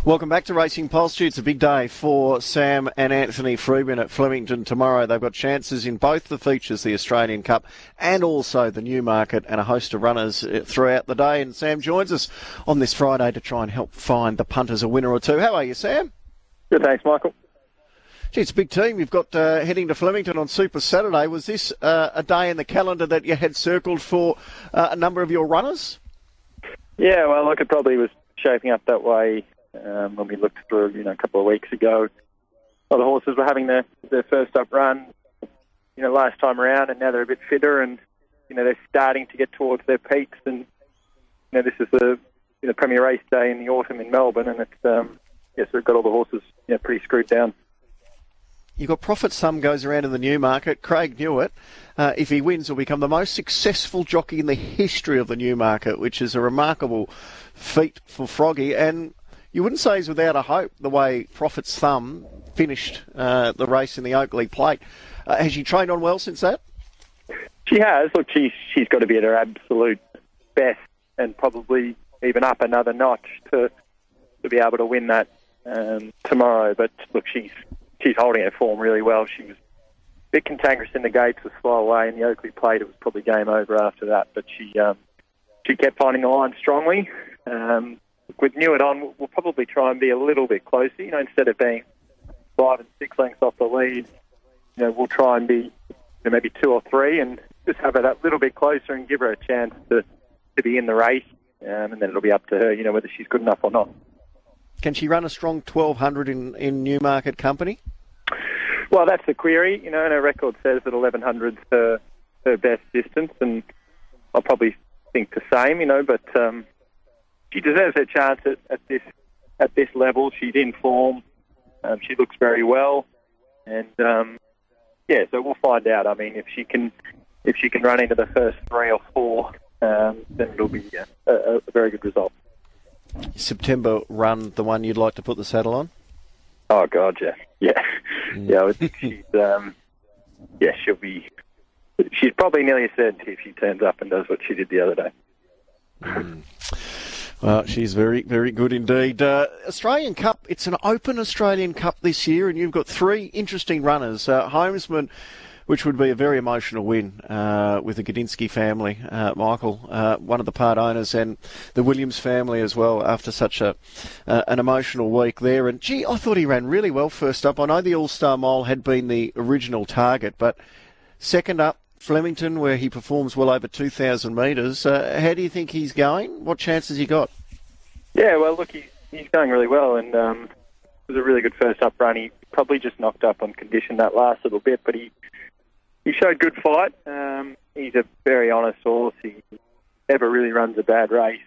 Welcome back to Racing Pulse. It's a big day for Sam and Anthony Freeman at Flemington tomorrow. They've got chances in both the features, the Australian Cup and also the Newmarket, and a host of runners throughout the day. And Sam joins us on this Friday to try and help find the punters a winner or two. How are you, Sam? Good, thanks, Michael. Gee, it's a big team. You've got heading to Flemington on Super Saturday. Was this a day in the calendar that you had circled for a number of your runners? Yeah, well, look, it probably was shaping up that way when we looked through, a couple of weeks ago. Well, the horses were having their first up run, last time around, and now they're a bit fitter, and they're starting to get towards their peaks. And this is the premier race day in the autumn in Melbourne, and it's we've got all the horses pretty screwed down. You've got Profit Sum goes around in the Newmarket. Craig Newitt, if he wins, will become the most successful jockey in the history of the Newmarket, which is a remarkable feat for Froggy. And you wouldn't say he's without a hope the way Profit's Thumb finished the race in the Oakley Plate. Has she trained on well since that? She has. Look, she's got to be at her absolute best and probably even up another notch to be able to win that tomorrow. But look, she's holding her form really well. She was a bit cantankerous in the gates, was slow away. In the Oakley Plate, it was probably game over after that. But she kept finding the line strongly. With Newitt on, we'll probably try and be a little bit closer. Instead of being 5 and 6 lengths off the lead, we'll try and be maybe 2 or 3 and just have her that little bit closer and give her a chance to be in the race. And then it'll be up to her, whether she's good enough or not. Can she run a strong 1200 in Newmarket company? Well, that's the query. And her record says that 1100's her best distance, and I'll probably think the same, but she deserves her chance at this level. She's in form. She looks very well, and so we'll find out. I mean, if she can run into the first 3 or 4, then it'll be a very good result. September run, the one you'd like to put the saddle on? Oh God, yeah. I think she'll be. She's probably nearly a certainty if she turns up and does what she did the other day. Well, she's very, very good indeed. Australian Cup, it's an open Australian Cup this year, and you've got 3 interesting runners. Homesman, which would be a very emotional win with the Gadinsky family, Michael, one of the part owners, and the Williams family as well, after such an emotional week there. And, gee, I thought he ran really well first up. I know the All-Star Mile had been the original target, but second up, Flemington, where he performs well over 2,000 metres. How do you think he's going? What chance has he got? Yeah, well, look, he's going really well, and it was a really good first up run. He probably just knocked up on condition that last little bit, but he showed good fight. He's a very honest horse. He never really runs a bad race.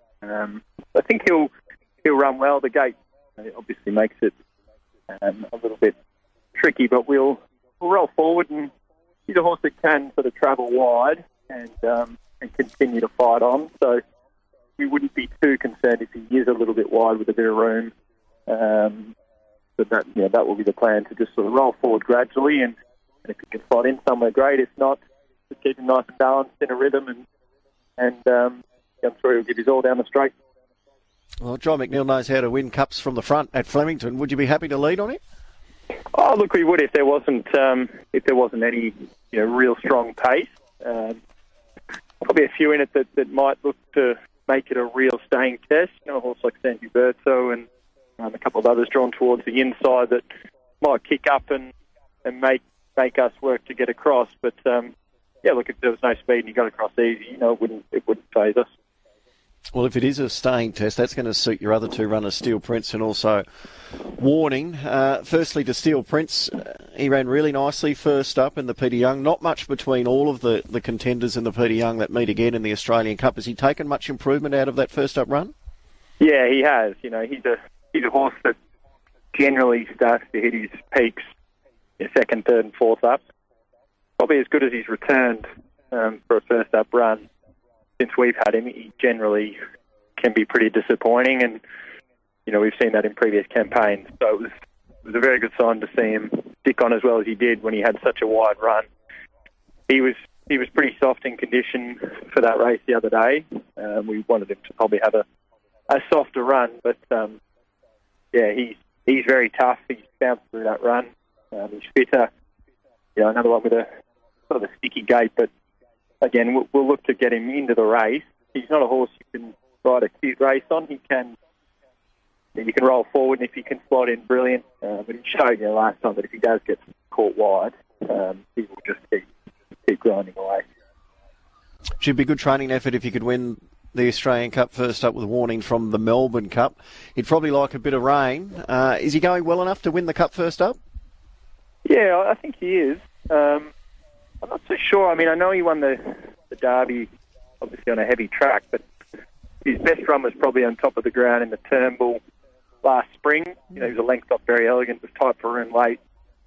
I think he'll run well. The gate obviously makes it a little bit tricky, but we'll roll forward, and he's a horse that can sort of travel wide and continue to fight on. So we wouldn't be too concerned if he is a little bit wide with a bit of room. But that will be the plan, to just sort of roll forward gradually, and if he can fight in somewhere, great. If not, just keep him nice and balanced in a rhythm, and I'm sure he'll give his all down the straight. Well, John McNeil knows how to win cups from the front at Flemington. Would you be happy to lead on it? Oh, look, we would if there wasn't any real strong pace. Probably a few in it that might look to make it a real staying test. A horse like Sandy Berto and a couple of others drawn towards the inside that might kick up and make us work to get across. But look, if there was no speed and you got across easy, it wouldn't faze us. Well, if it is a staying test, that's going to suit your other 2 runners, Steel Prince and also Warning. Firstly, to Steel Prince, he ran really nicely first up in the Peter Young. Not much between all of the contenders in the Peter Young that meet again in the Australian Cup. Has he taken much improvement out of that first up run? Yeah, he has. He's a horse that generally starts to hit his peaks second, third and fourth up. Probably as good as he's returned for a first up run since we've had him. He generally can be pretty disappointing, and we've seen that in previous campaigns. So it was a very good sign to see him stick on as well as he did when he had such a wide run. He was pretty soft in condition for that race the other day. We wanted him to probably have a softer run, but yeah, he's very tough. He's bounced through that run. He's fitter. Another one with a sort of a sticky gait, but again, we'll look to get him into the race. He's not a horse you can ride a cute race on. You can roll forward, and if he can slot in, brilliant. But he showed last time that if he does get caught wide, he will just keep grinding away. Should be a good training effort if you could win the Australian Cup first up with a warning from the Melbourne Cup. He'd probably like a bit of rain. Is he going well enough to win the Cup first up? Yeah, I think he is. I'm not so sure. I mean, I know he won the Derby, obviously on a heavy track, but his best run was probably on top of the ground in the Turnbull last spring. He was a length off Very Elegant, was tight for room late.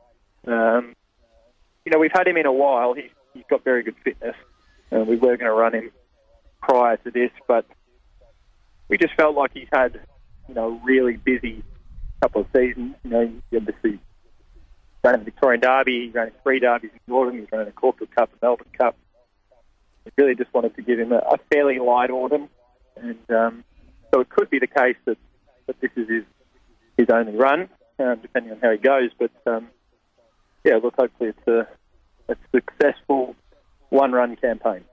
We've had him in a while. He's got very good fitness. We were going to run him prior to this, but we just felt like he's had, a really busy couple of seasons. He obviously ran the Victorian Derby, he ran 3 derbies in the autumn, he's running a Caulfield Cup, a Melbourne Cup. We really just wanted to give him a fairly light autumn, and so it could be the case that this is his only run, depending on how he goes. But look, hopefully it's a successful one-run campaign.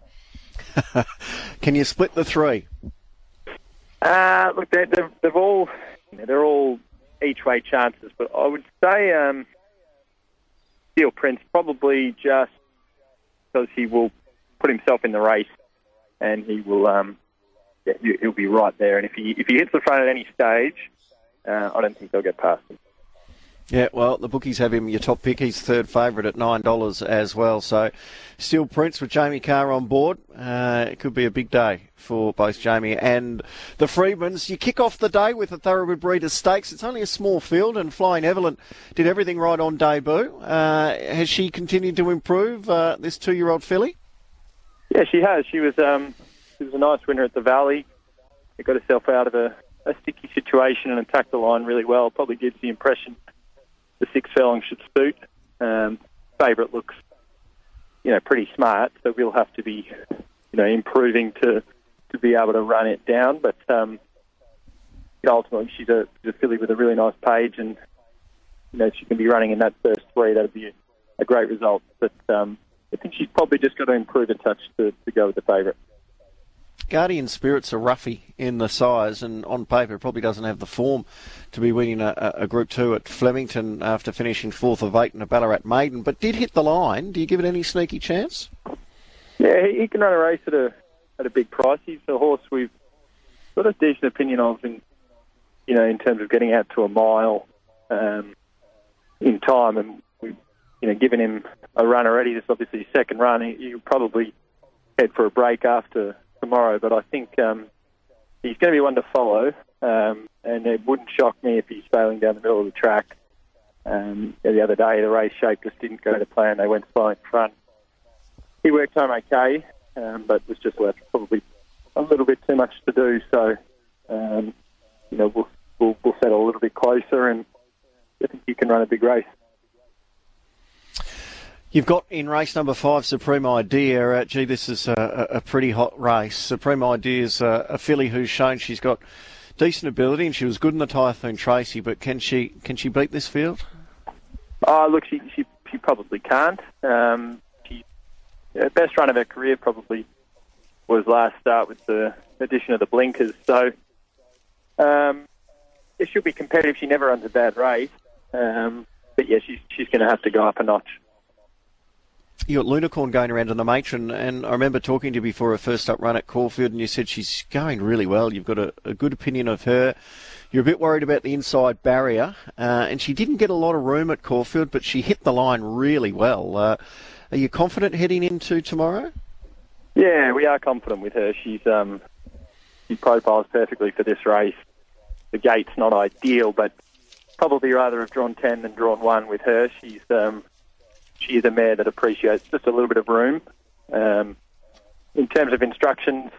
Can you split the 3? Look, they've all they're all each-way chances, but I would say Steel Prince probably just because he will put himself in the race, and he will he'll be right there. And if he hits the front at any stage, I don't think they'll get past him. Yeah, well, the bookies have him your top pick. He's third favourite at $9 as well. So, Steel Prince with Jamie Carr on board. It could be a big day for both Jamie and the Freedmans. You kick off the day with the Thoroughbred Breeders' Stakes. It's only a small field, and Flying Evelyn did everything right on debut. Has she continued to improve, this 2-year-old filly? Yeah, she has. She was a nice winner at the Valley. She got herself out of a sticky situation and attacked the line really well. Probably gives the impression the 6 furlong should suit. Favourite looks, pretty smart, so we'll have to be, improving to be able to run it down. But ultimately, she's a filly with a really nice page, and if she can be running in that first 3, that'd be a great result. But I think she's probably just got to improve a touch to go with the favourite. Guardian Spirit's a roughie in the size, and on paper probably doesn't have the form to be winning a Group 2 at Flemington after finishing 4th of 8 in a Ballarat Maiden, but did hit the line. Do you give it any sneaky chance? Yeah, he can run a race at a big price. He's a horse we've got a decent opinion of in terms of getting out to a mile in time, and we've given him a run already. This is obviously his second run. He'll probably head for a break after tomorrow, but I think he's going to be one to follow, and it wouldn't shock me if he's failing down the middle of the track. The other day, the race shape just didn't go to plan. They went slow in front. He worked home okay, but was just left probably a little bit too much to do. So, we'll settle a little bit closer, and I think he can run a big race. You've got in race number 5, Supreme Idea. This is a pretty hot race. Supreme Idea is a filly who's shown she's got decent ability, and she was good in the Typhoon Tracy, but can she beat this field? Look, she probably can't. The best run of her career probably was last start with the addition of the blinkers. So it should be competitive. She never runs a bad race. But yeah, she's going to have to go up a notch. You got Lunicorn going around on the matron, and I remember talking to you before her first up run at Caulfield, and you said she's going really well. You've got a good opinion of her. You're a bit worried about the inside barrier, and she didn't get a lot of room at Caulfield, but she hit the line really well. Are you confident heading into tomorrow? Yeah, we are confident with her. She profiles perfectly for this race. The gate's not ideal, but probably rather have drawn 10 than drawn 1 with her. She is a mare that appreciates just a little bit of room. In terms of instructions,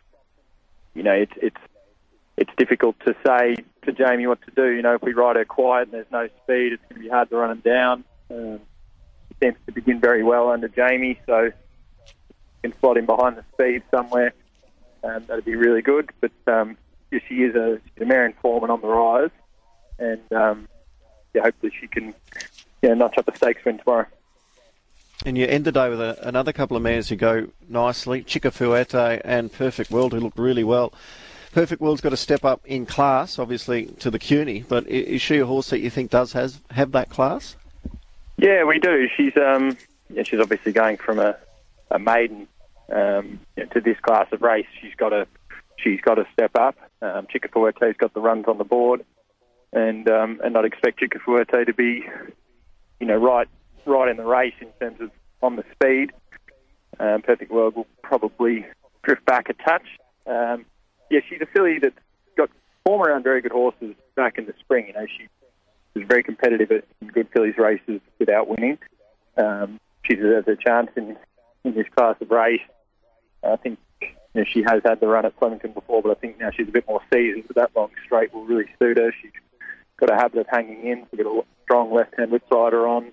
it's difficult to say to Jamie what to do. If we ride her quiet and there's no speed, it's going to be hard to run him down. He seems to begin very well under Jamie, so you can slot him behind the speed somewhere. That'd be really good. But she is a mare in form and on the rise. and hopefully she can notch up a stakes win tomorrow. And you end the day with another couple of mares who go nicely, Chikafuerte and Perfect World, who looked really well. Perfect World's got to step up in class, obviously, to the CUNY, but is she a horse that you think does have that class? Yeah, we do. She's obviously going from a maiden to this class of race. She's got to step up. Chikafuerte's got the runs on the board, and I'd expect Chikafuerte to be, right in the race in terms of on the speed. Perfect World will probably drift back a touch. She's a filly that's got form around very good horses back in the spring. She was very competitive in good fillies races without winning. She deserves a chance in this class of race. I think she has had the run at Flemington before, but I think now she's a bit more seasoned, so that long straight will really suit her. She's got a habit of hanging in. She's got a strong left-hand whip rider on.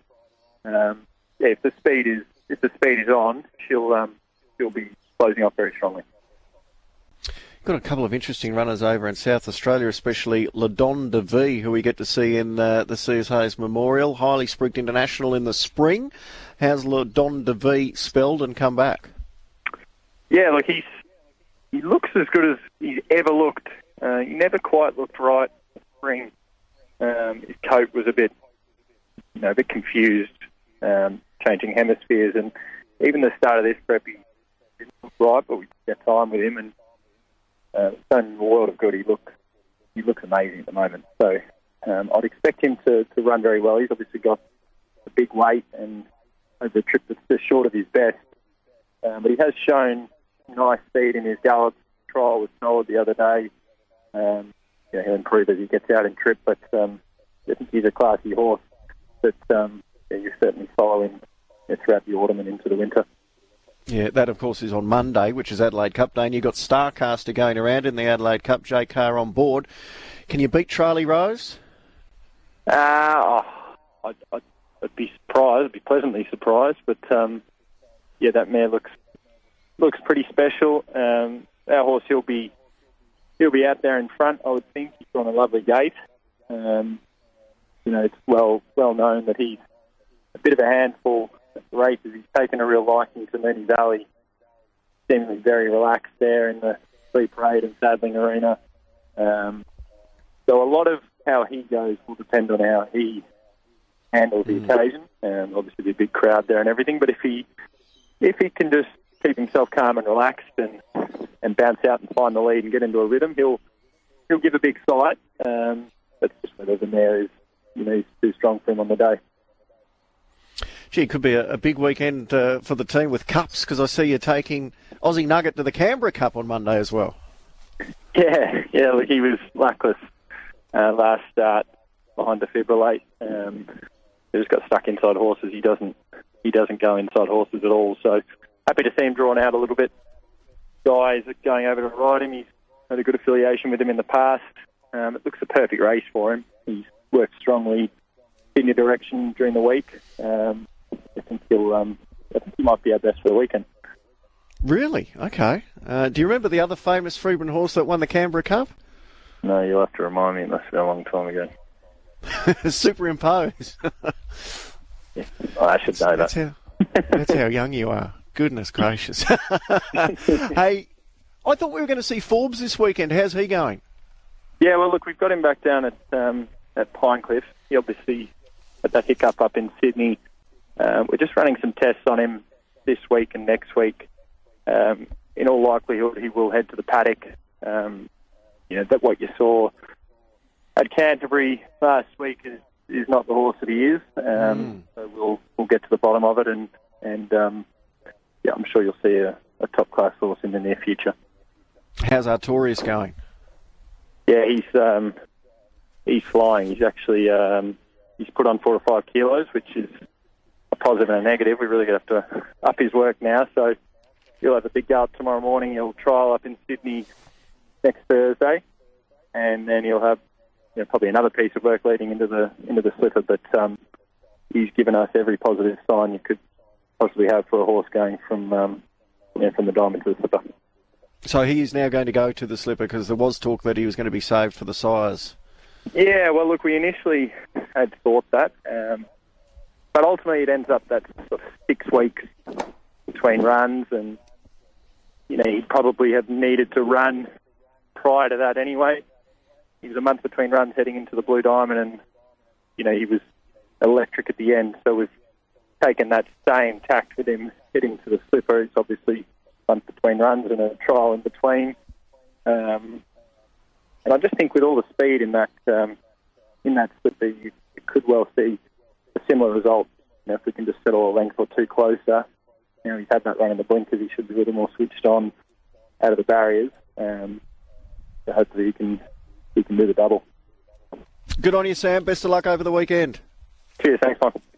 If the speed is on, she'll be closing off very strongly. Got a couple of interesting runners over in South Australia, especially Le Don de Vie, who we get to see in the C.S. Hayes Memorial. Highly Sprigged International in the spring. How's Le Don de Vie spelled and come back? Yeah, look, he looks as good as he's ever looked. He never quite looked right in the spring. His coat was a bit confused, changing hemispheres, and even the start of this prep, he didn't look right, but we took our time with him, and done a world of good. He looks amazing at the moment. So I'd expect him to run very well. He's obviously got a big weight and over a trip that's just short of his best. But he has shown nice speed in his gallop. Trial was solid the other day. He'll improve as he gets out in trip, but I think he's a classy horse that you certainly follow him throughout the autumn and into the winter. Yeah, that of course is on Monday, which is Adelaide Cup Day, and you've got Starcaster going around in the Adelaide Cup. Jay Carr on board. Can you beat Charlie Rose? I'd be surprised. I'd be pleasantly surprised, but that mare looks pretty special. Our horse, he'll be out there in front. I would think he's on a lovely gate. It's well known that he's a bit of a handful. The races, he's taken a real liking to Moonee Valley, seemingly very relaxed there in the Free Parade and Sadling Arena. So a lot of how he goes will depend on how he handles the occasion. Obviously, the big crowd there and everything. But if he can just keep himself calm and relaxed and bounce out and find the lead and get into a rhythm, he'll give a big sight. That's just whether the mare is too strong for him on the day. Gee, it could be a big weekend for the team with cups, because I see you're taking Aussie Nugget to the Canberra Cup on Monday as well. Yeah, look, he was luckless last start behind Defibrillate. He just got stuck inside horses. He doesn't go inside horses at all. So happy to see him drawn out a little bit. Guys going over to ride him. He's had a good affiliation with him in the past. It looks a perfect race for him. He's worked strongly in your direction during the week. I think he might be our best for the weekend. Really? Okay. Do you remember the other famous Freeburn horse that won the Canberra Cup? No, you'll have to remind me. It must have been a long time ago. Superimpose. Yeah. I should know that. That's how young you are. Goodness gracious. Hey, I thought we were going to see Forbes this weekend. How's he going? Yeah, well, look, we've got him back down at Pinecliff. He obviously had that hiccup up in Sydney. We're just running some tests on him this week and next week. In all likelihood, he will head to the paddock. That what you saw at Canterbury last week is not the horse that he is. So we'll get to the bottom of it, and I'm sure you'll see a top class horse in the near future. How's Artorias going? Yeah, he's flying. He's actually he's put on 4 or 5 kilos, which is a positive and a negative. We really have to up his work now. So he'll have a big gallop tomorrow morning. He'll trial up in Sydney next Thursday, and then he'll have probably another piece of work leading into the slipper. But he's given us every positive sign you could possibly have for a horse going from the diamond to the slipper. So he is now going to go to the slipper, because there was talk that he was going to be saved for the sires. Yeah, well, look, we initially had thought that, but ultimately it ends up that sort of 6 weeks between runs, and he'd probably have needed to run prior to that anyway. He was a month between runs heading into the Blue Diamond, and he was electric at the end. So we've taken that same tact with him heading to the Slipper. It's obviously a month between runs and a trial in between. And I just think with all the speed in that Slipper, you could well see a similar result. If we can just settle a length or two closer. He's had that run in the blinkers. He should be a little more switched on out of the barriers. So hopefully he can do the double. Good on you, Sam. Best of luck over the weekend. Cheers. Thanks, Michael.